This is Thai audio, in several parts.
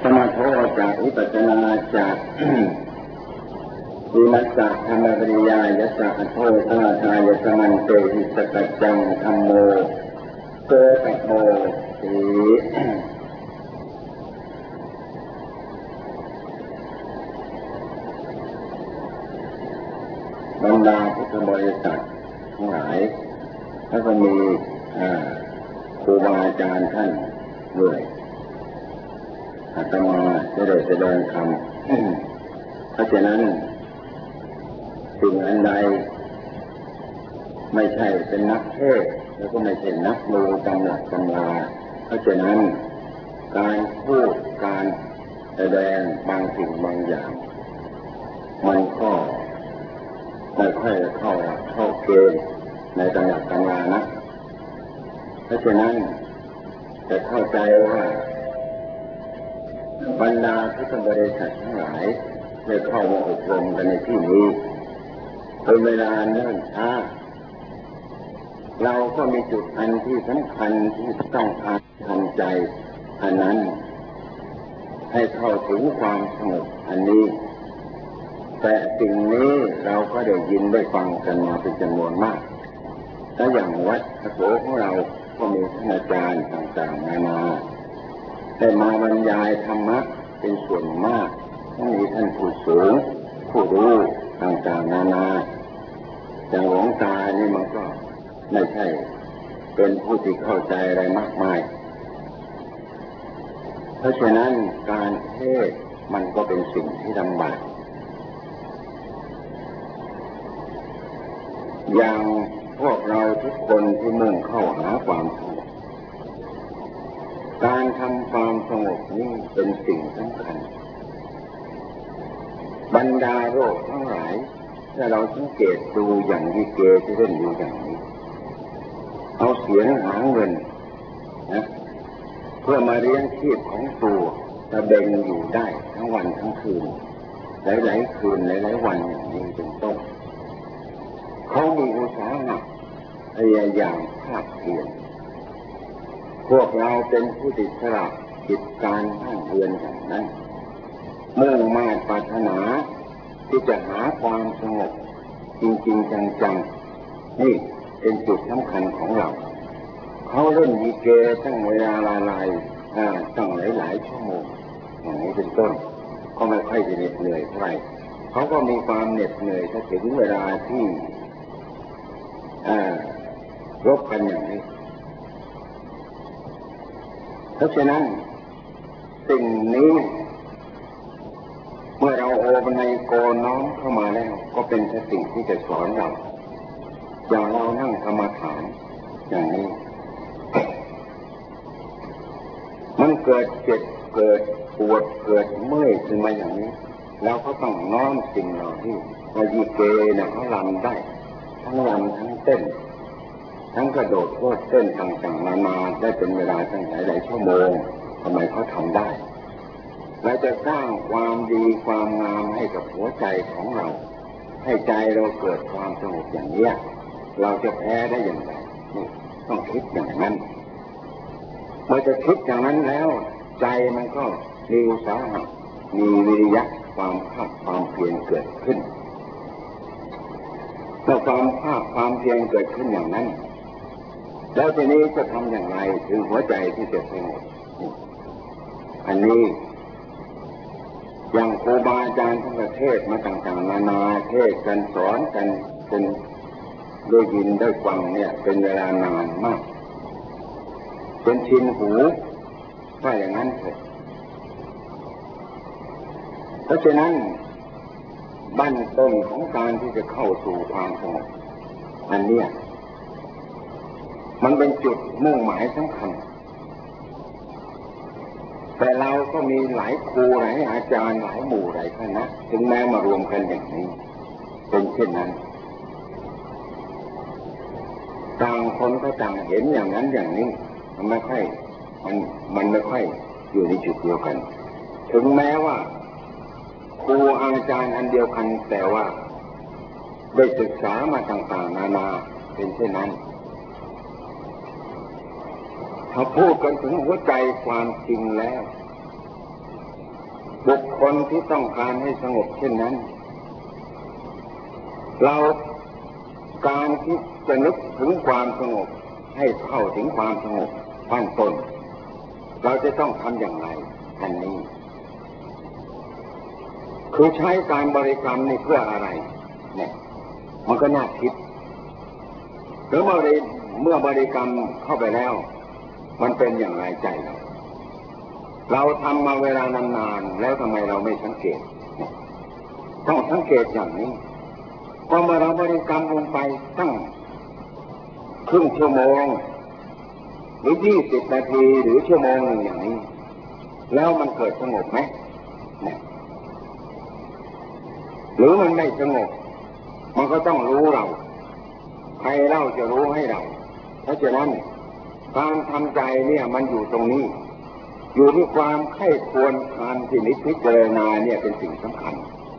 สมาธิจากวิปัสสนาจากวิมัสสะธรรมปริยายะสะโทสะทายะสมันเตหิสกัจจังธัมโมโกตโมสีบรรดาพุทธบริษัททั้งหลายแล้วก็มีครูบาอาจารย์ท่านด้วยอาตมาจะได้แสดงธรรมเพราะฉะนั้นสิ่งอันใดไม่ใช่เป็นนักเทศแล้วก็ไม่ใช่นักรู้ตำหลักตำราเพราะฉะนั้นการพูดการแสดงบางสิ่งบางอย่างมันก็ไม่ค่อยเข้าเกณฑ์ในตำหลักตำรานะเพราะฉะนั้นจะเข้าใจว่าบรรดาพุทธบริษัททั้งหลายได้เข้ามาอบรมกันในที่นี้เป็นเวลาเนิ่นช้าเราก็มีจุดอันที่สำคัญที่ต้องทำใจอันนั้นให้เข้าถึงความสงบอันนี้แต่สิ่งนี้เราก็ได้ยินได้ฟังกันมาเป็นจำนวนมากและอย่างวัดพระโสของเราก็มีท่านอาจารย์ต่างๆนานาได้มาบรรยายธรรมะเป็นส่วนมากทั้งมีท่านผู้สูงผู้รู้ต่างๆนานาอย่างหลวงตานี่มันก็ไม่ใช่เป็นผู้ที่เข้าใจอะไรมากมายเพราะฉะนั้นการเทศน์มันก็เป็นสิ่งที่ลำบากอย่างพวกเราทุกคนที่มุ่งเข้าหาความสงบการทำความสงบนี้เป็นสิ่งสำคัญบรรดาโรคทั้งหลายถ้าเราสังเกตดูอย่างลิเกที่เล่นอยู่อย่างนี้เอาเสียงหาเงินนะเพื่อมาเลี้ยงชีพของตัวตะเบงอยู่ได้ทั้งวันทั้งคืนหลายๆคืนหลายๆวันอย่างนี้เป็นต้นเขามีอุตสาหะพยายามภาคเพียรพวกเราเป็นผู้ติดสละกิจการบ้านเรือนอย่างนั้นมุ่งมาปรารถนาที่จะหาความสงบจริงๆจังๆนี่เป็นจุดสำคัญของเราเขาเล่นดีเกตั้งเวลาลายตั้งหลายชั่วโมงอย่างนี้เป็นต้นก็ไม่ค่อยจะเหน็ดเหนื่อยเท่าไหร่เขาก็มีความเหน็ดเหนื่อยถ้าถึงเวลาที่รบกันอย่างนี้เพราะฉะนั้นสิ่งนี้เมื่อเราโอปนัยโกน้อมเข้ามาแล้วก็เป็นสติที่จะสอนเราอย่างเรานั่งกรรมฐานอย่างนี้มันเกิดเจ็บเกิดปวดเกิดเมื่อยขึ้นมาอย่างนี้เราก็ต้องน้อมสิ่งเหล่านี้มายีเกเนี่ยเขาลำได้ทั้งลำทั้งเต้นทั้งกระโดดโลดเต้นต่างๆนานาได้เป็นเวลาตั้งหลายชั่วโมงทำไมเขาทำได้เราจะสร้างความดีความงามให้กับหัวใจของเราให้ใจเราเกิดความสงบอย่างนี้เราจะแพ้ได้อย่างไรต้องคิดอย่างนั้นเมื่อจะคิดอย่างนั้นแล้วใจมันก็มีอุตสาหะมีวิริยะความภาคความเพียรเกิดขึ้นเมื่อความภาคความเพียรเกิดขึ้นอย่างนั้นแล้วทีนี้จะทำอย่างไรถึงหัวใจที่จะสงบอันนี้อย่างครูบาอาจารย์ทั้งประเทศมาต่างๆนานาเทศกันสอนกันเป็นได้ยินได้ฟังเนี่ยเป็นเวลานานมากเป็นชินหูว่าอย่างนั้นเถอะเพราะฉะนั้นบั้นต้นของการที่จะเข้าสู่ความสงบอันเนี้ยมันเป็นจุดมุ่งหมายสำคัญแต่เราก็มีหลายครูหลายอาจารย์หลายหมู่หลายคณะถึงแม้มารวมกันอย่างนี้เป็นเช่นนั้นต่างคนก็ต่างเห็นอย่างนั้นอย่างนี้มันไม่ค่อยอยู่ในจุดเดียวกันถึงแม้ว่าครูอาจารย์อันเดียวกันแต่ว่าได้ศึกษามาต่างๆนานาเป็นเช่นนั้นถ้าพูดกันถึงหัวใจความจริงแล้วคนที่ต้องการให้สงบเช่นนั้นเราการที่จะนึกถึงความสงบให้เข้าถึงความสงบขั้นต้นเราจะต้องทำอย่างไรอันนี้คือใช้การบริกรรมนี่เพื่ออะไรเนี่ยมันก็น่าคิดหรือเมื่อบริกรรมเข้าไปแล้วมันเป็นอย่างไรใจเราทำมาเวลานานๆแล้วทำไมเราไม่สังเกตต้องสังเกตอย่างนี้พอเมื่อเราบริกรรมลงไปตั้งครึ่งชั่วโมงหรือ20 นาทีหรือชั่วโมงหนึ่งอย่างนี้แล้วมันเกิดสงบไหมหรือมันไม่สงบมันก็ต้องรู้เราใครเล่าจะรู้ให้เราเพราะฉะนั้นการทำใจเนี่ยมันอยู่ตรงนี้อยู่ที่ความใคร่ควรการที่นิพพิจารณาเนี่ยเป็นสิ่งสำคัญ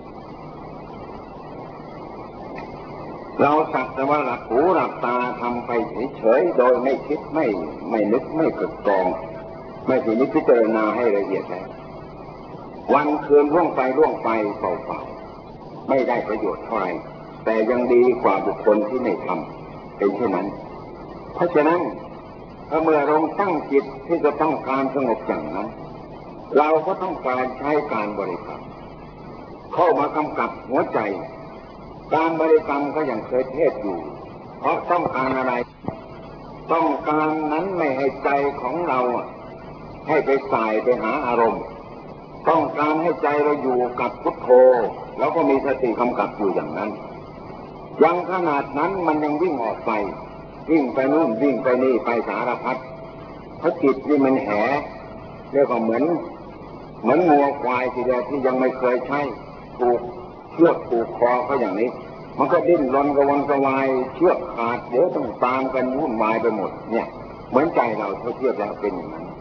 เราสักแต่ว่าหลับหูหลับตาทำไปเฉยๆโดยไม่คิดไม่นึกไม่ตรึกตรองไม่พิจารณาให้ละเอียดแล้ววันคืนล่วงไปเปล่าๆไม่ได้ประโยชน์เท่าไหร่แต่ยังดีกว่าบุคคลที่ไม่ทำเป็นเช่นนั้นเพราะฉะนั้นเมื่อเราตั้งจิตที่จะต้องการสงบอย่างนั้นเราก็ต้องการใช้การบริกรรมเข้ามากำกับหัวใจการบริกรรมก็อย่างเคยเทศอยู่เพราะต้องการอะไรต้องการนั้นไม่ให้ใจของเราให้ไปสายไปหาอารมณ์ต้องการให้ใจเราอยู่กับพุทโธแล้วก็มีสติกำกับอยู่อย่างนั้นยังขนาดนั้นมันยังวิ่งออกไปวิ่งไปนู่นวิ่งไปนี่ไปสารพัดเพราะจิตนี่มันแหเรียกว่าเหมือนงัวควายทีเดียวที่ยังไม่เคยใช้ถูกเชือกผูกคอเขาอย่างนี้มันก็ดิ้นรนกระวนกระวายเชือกขาดเดี๋ยวต้องตามกันวุ่นวายไปหมดเนี่ยเหมือนใจเราเทียบแล้วเป็นอย่างนั้น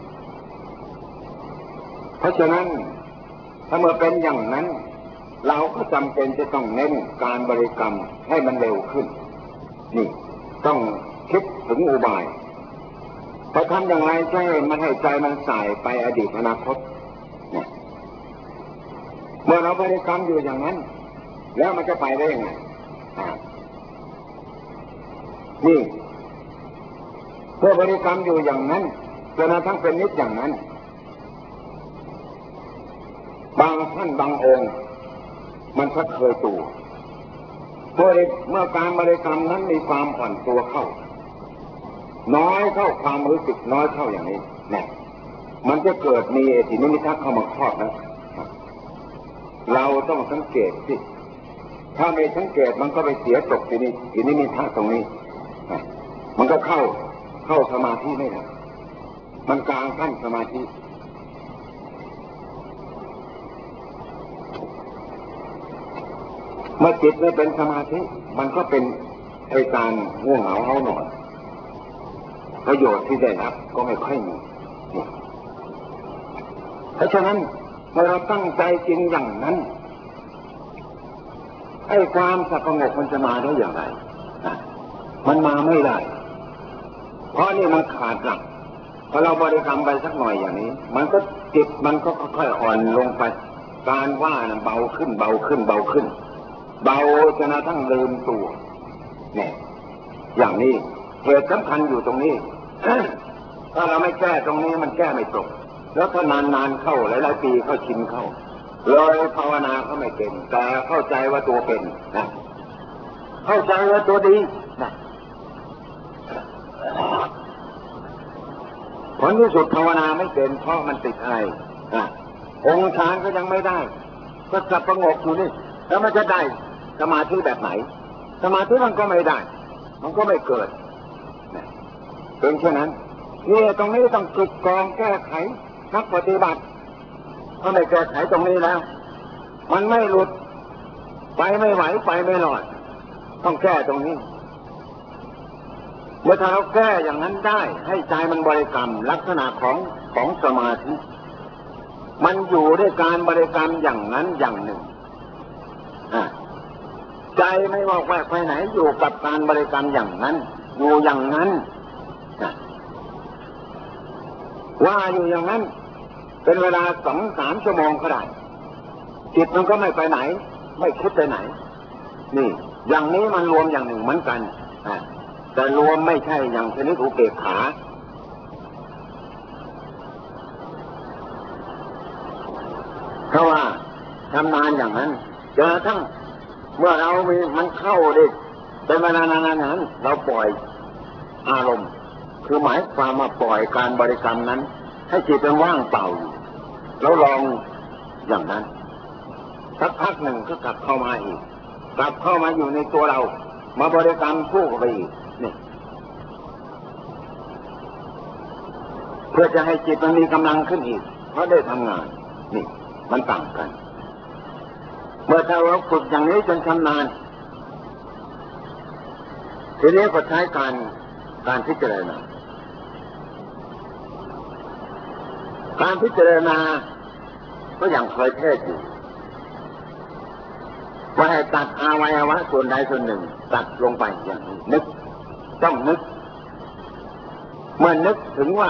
เพราะฉะนั้นถ้าเมื่อเป็นอย่างนั้นเราก็จำเป็นจะต้องเน้นการบริกรรมให้มันเร็วขึ้นนี่ต้องคิดถึงอุบายพอทำอย่างไรใช่มันให้ใจมันสายไปอดีตอนาคตเนี่ยเมื่อเราบริกรรมอยู่อย่างนั้นแล้วมันจะไปได้ยังไงนี่เมื่อบริกรรมอยู่อย่างนั้นจนกระทั่งเป็นนิจอย่างนั้นบางท่านบางองค์มันชักเคยตัวเมื่อการบริกรรมนั้นมีความผ่อนตัวเข้าน้อยเข้าความรู้สึกน้อยเข้าอย่างนี้เนี่ยมันจะเกิดมีนิมิตเข้ามาครอบนะเราต้องสังเกตสิถ้าไม่สังเกตมันก็ไปเสียตกที่นี่นิมิตตรงนี้มันก็เข้าสมาธิไม่ได้มันกลางขั้นสมาธิเมื่อจิตไม่เป็นสมาธิมันก็เป็นการง่วงเหงาเฮานอนประโยชน์ที่ได้รับก็ไม่ค่อยมีเพราะฉะนั้นเมื่อเราตั้งใจจริงอย่างนั้นความสงบมันจะมาได้อย่างไรมันมาไม่ได้เพราะนี่มันขาดหลักพอเราบริกรรมไปสักหน่อยอย่างนี้มันก็จิตมันก็ค่อยๆอ่อนลงไปการว่านะเบาขึ้นเบาจนกระทั่งลืมตัวเนี่ยอย่างนี้เหตุสำคัญอยู่ตรงนี้ ถ้าเราไม่แก้ตรงนี้มันแก้ไม่ตกแล้วถ้านานเข้าหลายปีเข้าชินเข้าเลยภาวนาเขาไม่เป็นแต่เข้าใจว่าตัวเป็นนะเข้าใจว่าตัวดีนะผลที่สุดภาวนาไม่เป็นเพราะมันติดอะไรองค์ฌานก็ยังไม่ได้ก็สับประงกอยู่นี่แล้วมันจะได้สมาธิแบบไหนสมาธิมันก็ไม่ได้มันก็ไม่เกิดเป็นเช่นนั้นนี่ตรงนี้ต้องตรึกตรองแก้ไขนักปฏิบัติถ้าไม่แก้ไขตรงนี้แล้วมันไม่หลุดไปไม่ไหวไปไม่รอดต้องแก้ตรงนี้เมื่อถ้าเราแก้อย่างนั้นได้ให้ใจมันบริกรรมลักษณะของสมาธิมันอยู่ด้วยการบริกรรมอย่างนั้นอย่างหนึ่งใจไม่วอกแวกไปไหนอยู่กับการบริกรรมอย่างนั้นอยู่อย่างนั้นว่าอยู่อย่างนั้นเป็นเวลา2-3 ชั่วโมงก็ได้จิตมันก็ไม่ไปไหนไม่คิดไปไหนนี่อย่างนี้มันรวมอย่างหนึ่งเหมือนกันแต่รวมไม่ใช่อย่างชนิดอุเบกขาเพราะว่าทำนานอย่างนั้นจนกระทั่งเมื่อเรามันเข้าดิเป็นเวลานานๆนั้นเราปล่อยอารมณ์คือหมายความมาปล่อยการบริกรรมนั้นให้จิตเป็นว่างเปล่าอยู่แล้วลองอย่างนั้นสักพักหนึ่งก็กลับเข้ามาอีกกลับเข้ามาอยู่ในตัวเรามาบริกรรมคู่กันไปอีกนี่เพื่อจะให้จิตมันมีกำลังขึ้นอีกเพราะได้ทำงานนี่มันต่างกันเมื่อเราฝึกอย่างนี้จนชำนาญทีนี้ก็ใช้การพิจารณาการพิจารณาก็อย่างเคยเทศอยู่ว่าให้ตัดอวัยวะส่วนใดส่วนหนึ่งตัดลงไปอย่างนี้นึกต้องนึกเมื่อนึกถึงว่า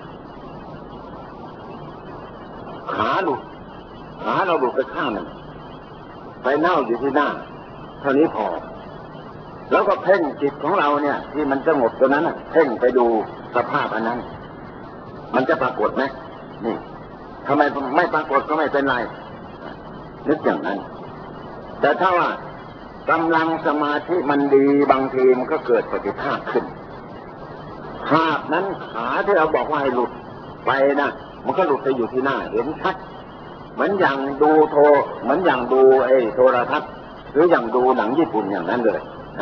ขาเราหลุดไปข้างหนึ่งไปเน่าอยู่ที่หน้าเท่านี้พอแล้วก็เพ่งจิตของเราเนี่ยที่มันสงบตัวนั้นเพ่งไปดูสภาพอันนั้นมันจะปรากฏไหมนี่ทำไมไม่ปรากฏก็ไม่เป็นไรนึกอย่างนั้นแต่ถ้าว่ากำลังสมาธิมันดีบางทีมันก็เกิดปฏิภาคขึ้นภาพนั้นขาที่เราบอกว่าให้หลุดไปนะมันก็หลุดไปอยู่ที่หน้าเห็นชัดเหมือนอย่างดูเหมือนอย่างดูโทรทัศน์หรืออย่างดูหนังญี่ปุ่นอย่างนั้นเลย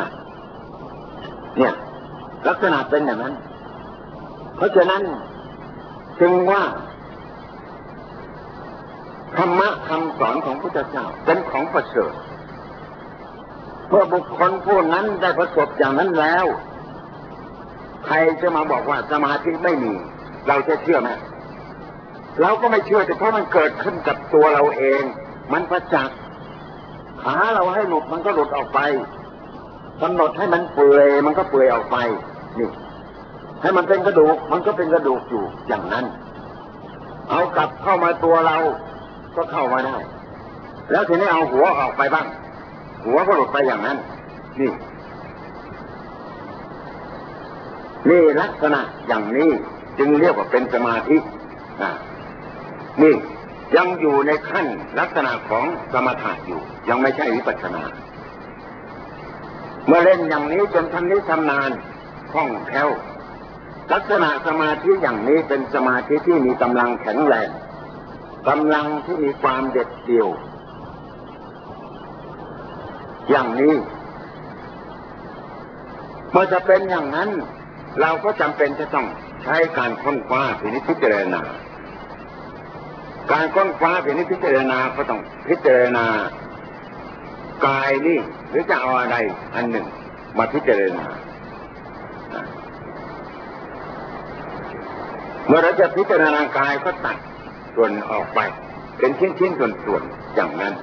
เนี่ยลักษณะเป็นอย่างนั้นเพราะฉะนั้นจึงว่าธรรมะคำสอนของพระพุทธเจ้าเป็นของประเสริฐเมื่อบุคคลผู้นั้นได้ประสบอย่างนั้นแล้วใครจะมาบอกว่าสมาธิไม่มีเราจะเชื่อไหมเราก็ไม่เชื่อแต่เพราะมันเกิดขึ้นกับตัวเราเองมันประจักษ์ขาเราให้หลุดมันก็หลุดออกไปกำหนดให้มันเปื่อยมันก็เปื่อยออกไปนี่ให้มันเป็นกระดูกมันก็เป็นกระดูกอยู่อย่างนั้นเอากลับเข้ามาตัวเราก็เข้ามาได้แล้วทีนี้เอาหัวออกไปบ้างหัวก็หลุดไปอย่างนั้นนี่ลักษณะอย่างนี้จึงเรียกว่าเป็นสมาธินี่ยังอยู่ในขั้นลักษณะของสมถะอยู่ยังไม่ใช่วิปัสสนาเมื่อเล่นอย่างนี้จนทำนี้ชำนาญคล่องแคล่วลักษณะสมาธิอย่างนี้เป็นสมาธิที่มีกำลังแข็งแรงกำลังที่มีความเด็ดเดี่ยวอย่างนี้เมื่อจะเป็นอย่างนั้นเราก็จำเป็นจะต้องใช้การค้นคว้าพิจารณาการค้นคว้าพิจารณาก็ต้องพิจารณากายนี่หรือจะเอาอะไรอันหนึ่งมาพิจารณาเมื่อเราจะพิจารณากายก็ตัดส่วนออกไปเป็นชิ้นๆส่วนๆอย่างนั้น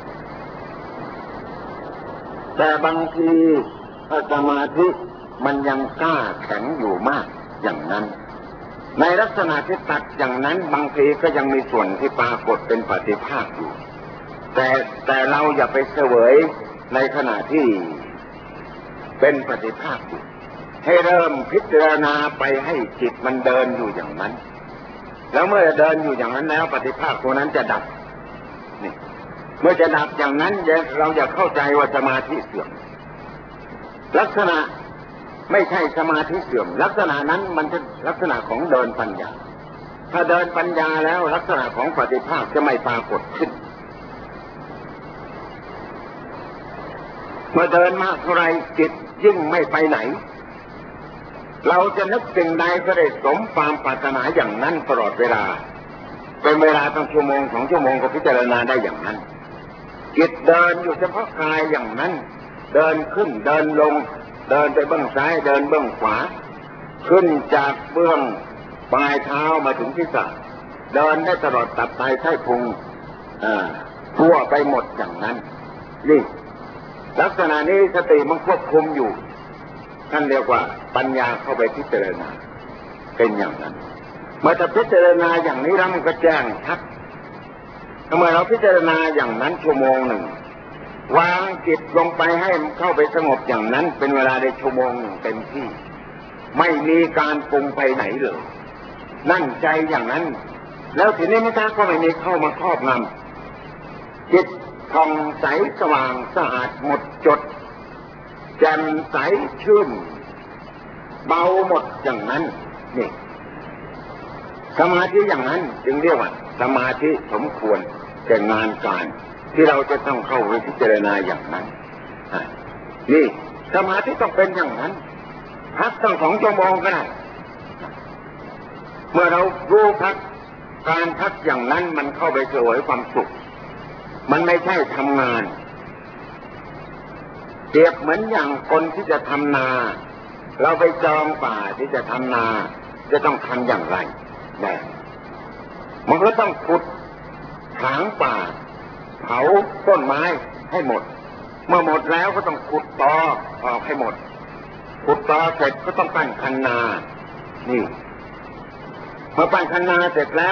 แต่บางทีถ้าสมาธิมันยังกล้าแข็งอยู่มากอย่างนั้นในลักษณะที่ตัดอย่างนั้นบางทีก็ยังมีส่วนที่ปรากฏเป็นปฏิภาคอยู่แต่เราอย่าไปเสวยในขณะที่เป็นปฏิภาคอยู่ให้เริ่มพิจารณาไปให้จิตมันเดินอยู่อย่างนั้นแล้วเมื่อเดินอยู่อย่างนั้นแล้วปฏิภาคตัวนั้นจะดับนี่เมื่อจะดับอย่างนั้นเราอย่าเข้าใจว่าสมาธิเสื่อมลักษณะไม่ใช่สมาธิเสื่อมลักษณะนั้นมันเป็นลักษณะของเดินปัญญาถ้าเดินปัญญาแล้วลักษณะของปฏิภาคจะไม่ปรากฏขึ้นเมื่อเดินมากเท่าไรจิตยิ่งไม่ไปไหนเราจะนึกสิ่งใดก็ได้สมความปรารถนาอย่างนั้นตลอดเวลาเป็นเวลาตั้งชั่วโมง2 ชั่วโมงก็พิจารณาได้อย่างนั้นจิตเดินอยู่เฉพาะกายอย่างนั้นเดินขึ้นเดินลงเดินไปเบื้องซ้ายเดินเบื้องขวาขึ้นจากเบื้องปลายเท้ามาถึงศีรษะเดินได้ตลอดตับไตไส้พุงทั่วไปหมดอย่างนั้นนี่ลักษณะนี้สติมันควบคุมอยู่ท่านเรียกว่าปัญญาเข้าไปพิจารณาเป็นอย่างนั้นเมื่อจะพิจารณาอย่างนี้แล้วมันก็แจ้งชัดเมื่อเราพิจารณาอย่างนั้นชั่วโมงหนึ่งวางจิตลงไปให้มันเข้าไปสงบอย่างนั้นเป็นเวลาได้ชั่วโมงหนึ่งเต็มที่ไม่มีการปรุงไปไหนเลยนั่นใจอย่างนั้นแล้วทีนี้ไม่ช้าก็ไม่มีเข้ามาครอบงำจิตผ่องใสสว่างสะอาดหมดจดแจ่มใสชื่นเบาหมดอย่างนั้นนี่สมาธิอย่างนั้นจึงเรียกว่าสมาธิสมควรแก่งานการที่เราจะต้องเข้าไปพิจารณาอย่างนั้นนี่สมาธิต้องเป็นอย่างนั้นพักตั้ง2 ชั่วโมงก็ได้เมื่อเรารู้พักการพักอย่างนั้นมันเข้าไปเสวยความสุขมันไม่ใช่ทำงานเปรียบเหมือนอย่างคนที่จะทำนาเราไปจองป่าที่จะทำนาจะต้องทำอย่างไรเนี่ยมันก็ต้องขุดถางป่าเผาต้นไม้ให้หมดเมื่อหมดแล้วก็ต้องขุดตอออกให้หมดขุดตอเสร็จก็ต้องปั้นคันนานี่พอปั้นคันนาเสร็จแล้ว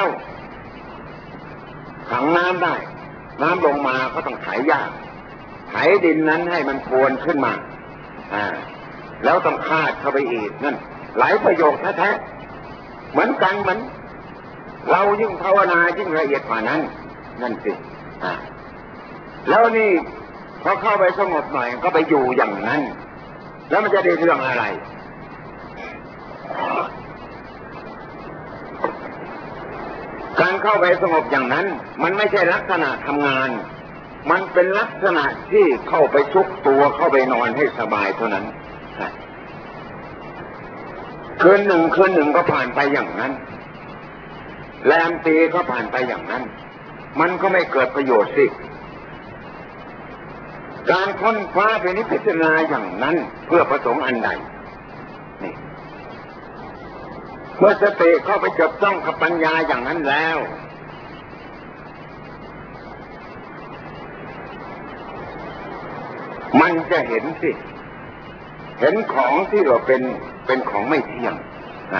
ขังน้ำได้น้ำลงมาก็ต้องไถหญ้าไถดินนั้นให้มันพรวนขึ้นมาแล้วต้องคาดเข้าไปอีกนั่นหลายประโยคแท้ๆเหมือนกันเหมือนเรายิ่งภาวนายิ่งละเอียดกว่านั้นนั่นสิแล้วนี่พอเข้าไปสงบหน่อยก็ไปอยู่อย่างนั้นแล้วมันจะได้เรื่องอะไรการเข้าไปสงบอย่างนั้นมันไม่ใช่ลักษณะทำงานมันเป็นลักษณะที่เข้าไปชุกตัวเข้าไปนอนให้สบายเท่านั้นคืนหนึ่งก็ผ่านไปอย่างนั้นแรมปีก็ผ่านไปอย่างนั้นมันก็ไม่เกิดประโยชน์สิการค้นคว้าไปนิพพานาอย่างนั้นเพื่อประสงค์อันใดนี่เมื่อสติเข้าไปจับจ้องกับปัญญาอย่างนั้นแล้วมันจะเห็นสิเห็นของที่เราเป็นของไม่เที่ยงนะ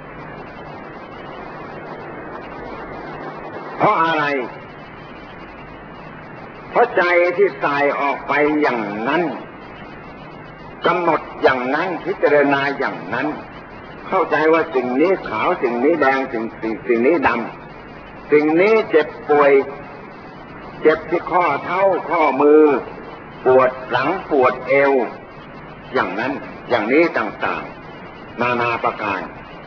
เพราะอะไรเพราะใจที่สายออกไปอย่างนั้นกำหนดอย่างนั้นพิจารณาอย่างนั้นเข้าใจว่าสิ่งนี้ขาวสิ่งนี้แดงสิ่งนี้ดำสิ่งนี้เจ็บป่วยเจ็บที่ข้อเท้าข้อมือปวดหลังปวดเอวอย่างนั้นอย่างนี้ต่างๆนานาประการ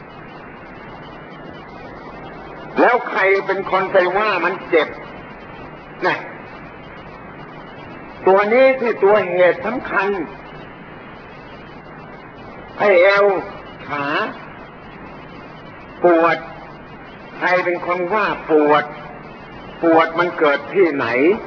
แล้วใครเป็นคนไปว่ามันเจ็บนะตัวนี้ที่ตัวเหตุสำคัญให้เอวขาปวดใครเป็นคนว่าปวดมันเกิดที่ไหน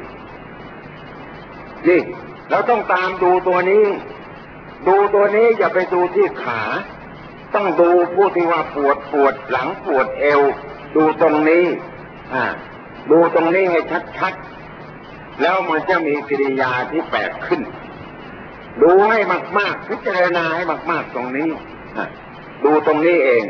นี่เราต้องตามดูตัวนี้อย่าไปดูที่ขาต้องดูผู้ที่ว่าปวดหลังปวดเอวดูตรงนี้ดูตรงนี้ให้ชัดๆแล้วมันจะมีกิริยาที่แปลกขึ้นดูให้มากๆพิจารณาให้มากๆตรงนี้ดูตรงนี้เอง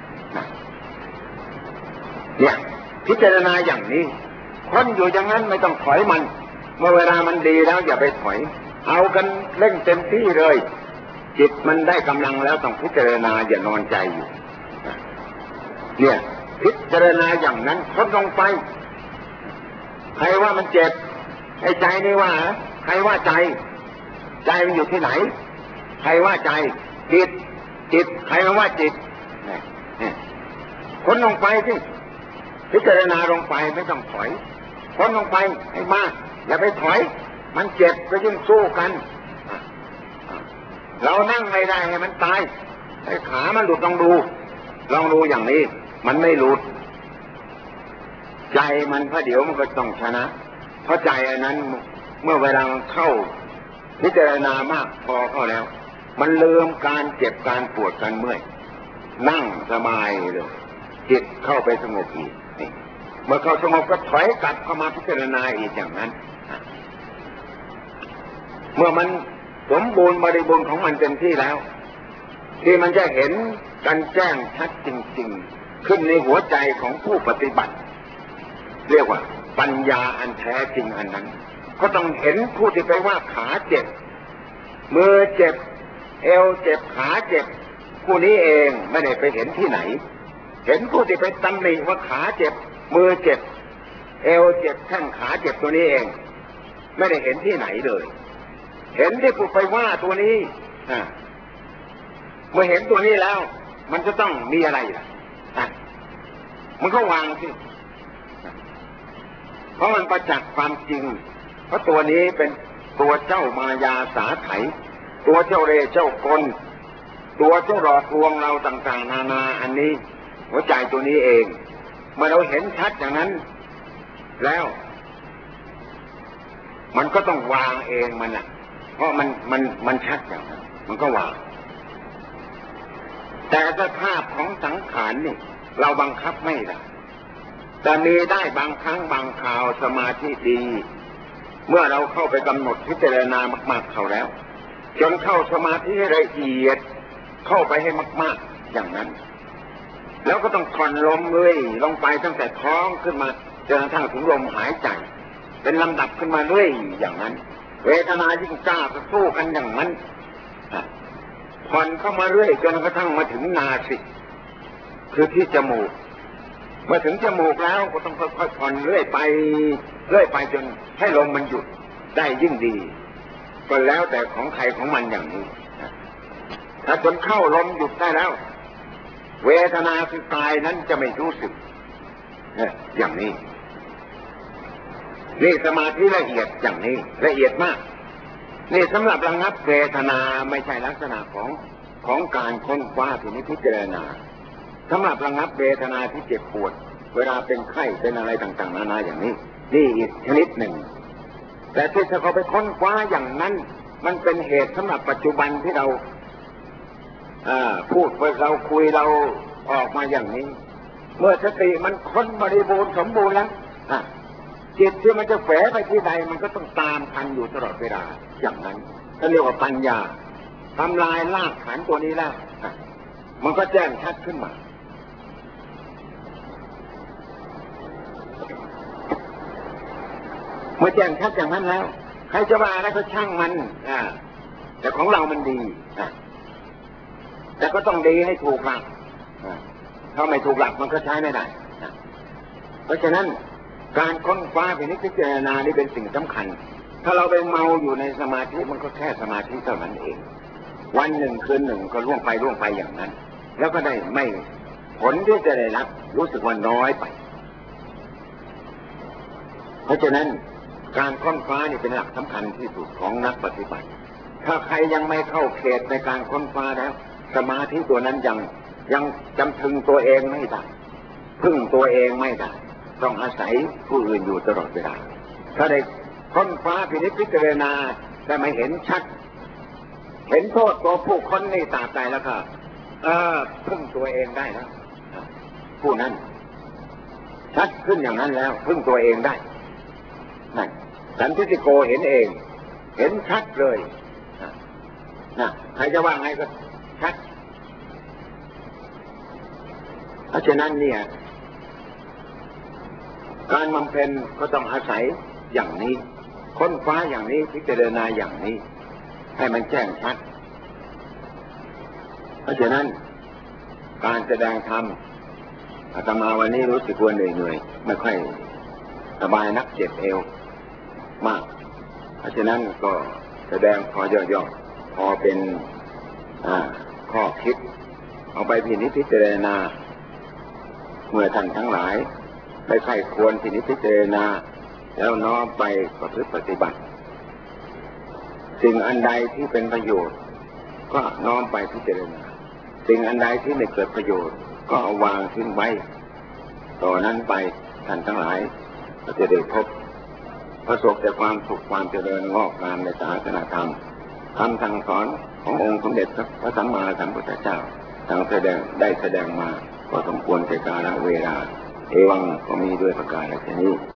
เนี่ยพิจารณาอย่างนี้คนอยู่อย่างนั้นไม่ต้องถอยมันเมื่อเวลามันดีแล้วอย่าไปถอยเอากันเล่นเต็มที่เลยจิตมันได้กำลังแล้วต้องพิจารณาอย่านอนใจอยู่เนี่ยพิจารณาอย่างนั้นทดลงไปใครว่ามันเจ็บไอ้ใจนี่ว่าใครว่าใจมันอยู่ที่ไหนใครว่าใจจิตใครว่าจิตคนลงไปที่พิจารณาลงไปไม่ต้องถอยคนลงไปให้มากอย่าไปถอยมันเจ็บก็ยิ่งสู้กันเรานั่งไม่ได้ให้มันตายไอ้ขามันหลุดลองดูอย่างนี้มันไม่หลุดใจมันพอเดี๋ยวมันก็ต้องชนะเพราะใจอันนั้นเมื่อเวลาเข้าพิจารณามากพอเข้าแล้วมันลืมการเจ็บการปวดการเมื่อยนั่งสบายเลยจิตเข้าไปสงบอีกนี่เมื่อเข้าสงบก็ถอยกลับเข้ามาพิจารณาอีกอย่างนั้นเมื่อมันสมบูรณ์บริบูรณ์ของมันเต็มที่แล้วที่มันจะเห็นกันแจ้งชัดจริงๆขึ้นในหัวใจของผู้ปฏิบัติเรียกว่าปัญญาอันแท้จริงอันนั้นก็ต้องเห็นผู้ที่ไปว่าขาเจ็บมือเจ็บเอวเจ็บขาเจ็บผู้นี้เองไม่ได้ไปเห็นที่ไหนเห็นผู้ที่ไปตำหนิว่าขาเจ็บมือเจ็บเอวเจ็บแข้งขาเจ็บตัวนี้เองไม่ได้เห็นที่ไหนเลยเห็นที่ผู้ไปว่าตัวนี้เมื่อเห็นตัวนี้แล้วมันจะต้องมีอะไรล่ะมันก็วางสิเพราะมันประจักษ์ความจริงเพราะตัวนี้เป็นตัวเจ้ามายาสาไถตัวเจ้าเร่ห์เจ้ากลตัวเจ้าหลอกลวงเราต่างๆนานาอันนี้หัวใจตัวนี้เองเมื่อเราเห็นชัดอย่างนั้นแล้วมันก็ต้องวางเองมันเพราะมันชัดอย่างนั้นมันก็วางแต่สภาพของสังขารนี่เราบังคับไม่ได้แต่มีได้บางครั้งบางคราวสมาธิดีเมื่อเราเข้าไปกำหนดพิจารณามากๆเข้าแล้วจนเข้าสมาธิให้ละเอียดเข้าไปให้มากๆอย่างนั้นแล้วก็ต้องผ่อนลมเลยลงไปตั้งแต่ท้องขึ้นมาจนกระทั่งถึงลมหายใจเป็นลำดับขึ้นมาเรื่อยอย่างนั้นเวทนายิ่งกล้าก็สู้กันอย่างนั้นผ่อนเข้ามาเรื่อยจนกระทั่งมาถึงนาสิกคือที่จมูกเมื่อถึงจมูกแล้วก็ต้องค่อยๆผ่อนเรื่อยไปจนให้ลมมันหยุดได้ยิ่งดีก็แล้วแต่ของใครของมันอย่างนี้ถ้าจนเข้าลมหยุดได้แล้วเวทนาคือกายนั้นจะไม่รู้สึกอย่างนี้นี่สมาธิละเอียดอย่างนี้ละเอียดมากนี่สำหรับระงับเวทนาไม่ใช่ลักษณะของการค้นคว้าที่นี้พิจารณาสำหรับระงับเวทนาที่เจ็บปวดเวลาเป็นไข้เป็นอะไรต่างๆนานาอย่างนี้นี่อีกชนิดหนึ่งแต่ที่ถ้าเขาไปค้นคว้าอย่างนั้นมันเป็นเหตุสำหรับปัจจุบันที่เราพูดเราคุยเราออกมาอย่างนี้เมื่อสติมันค้นบริบูรณ์สมบูรณ์แล้วจิตที่มันจะแฝงไปที่ใดมันก็ต้องตามทันอยู่ตลอดเวลาอย่างนั้นก็เรียกว่าปัญญาทำลายรากฐานตัวนี้แล้วมันก็แจ้งชัดขึ้นมาเมื่อแจ้งชัดอย่างนั้นแล้วใครจะว่าอะไรก็ช่างมันแต่ของเรามันดีแต่ก็ต้องดีให้ถูกหลักถ้าไม่ถูกหลักมันก็ใช้ไม่ได้เพราะฉะนั้นการค้นคว้าพิจารณานี่เป็นสิ่งสำคัญถ้าเราไปเมาอยู่ในสมาธิมันก็แค่สมาธิเท่านั้นเองวันหนึ่งคืนหนึ่งก็ล่วงไปอย่างนั้นแล้วก็ได้ไม่ผลที่จะได้รับรู้สึกว่าน้อยไปเพราะฉะนั้นการค้นคว้านี่เป็นหลักสำคัญที่สุดของนักปฏิบัติถ้าใครยังไม่เข้าเขตในการค้นคว้าแล้วสมาธิตัวนั้นยังจำพึงตัวเองไม่ได้พึ่งตัวเองไม่ได้ต้องอาศัยผู้อื่นอยู่ตลอดเวลาถ้าได้ค้นคว้าพิจารณาได้ไม่เห็นชัดเห็นโทษตัวผู้คนในตาใจแล้วก็พึ่งตัวเองได้แล้วผู้นั้นชัดขึ้นอย่างนั้นแล้วพึ่งตัวเองได้นั่นสันทิฏฐิโกเห็นเองเห็นชัดเลยใครจะว่าไงก็ชัดเพราะฉะนั้นเนี่ยการบำเพ็ญก็ต้องอาศัยอย่างนี้ค้นคว้าอย่างนี้พิจารณาอย่างนี้ให้มันแจ้งชัดเพราะฉะนั้นการแสดงธรรมอาตมาวันนี้รู้สึกว่าเหนื่อยไม่ค่อยสบายนักเจ็บเอวมากเพราะฉะนั้นก็แสดงพอย่อๆพอเป็นข้อคิดเอาไปพิจารณาเมื่อท่านทั้งหลายได้ใคร่ควรพิจารณาแล้วน้อมไปประพฤติปฏิบัติสิ่งอันใดที่เป็นประโยชน์ก็น้อมไปพิจารณาสิ่งอันใดที่ไม่เกิดประโยชน์ก็เอาวางทิ้งไว้ต่อนั้นไปท่านทั้งหลายก็จะได้พบประสบแต่ความสุขความเจริญงอกงามในศาสนาธรรมคำสั่งสอนขององค์สมเด็จพระสัมมาสัมพุทธเจ้าทั้งได้แสดงมาก็สมควรแก่กาลเวลาเอวังก็มีด้วยประการฉะนี้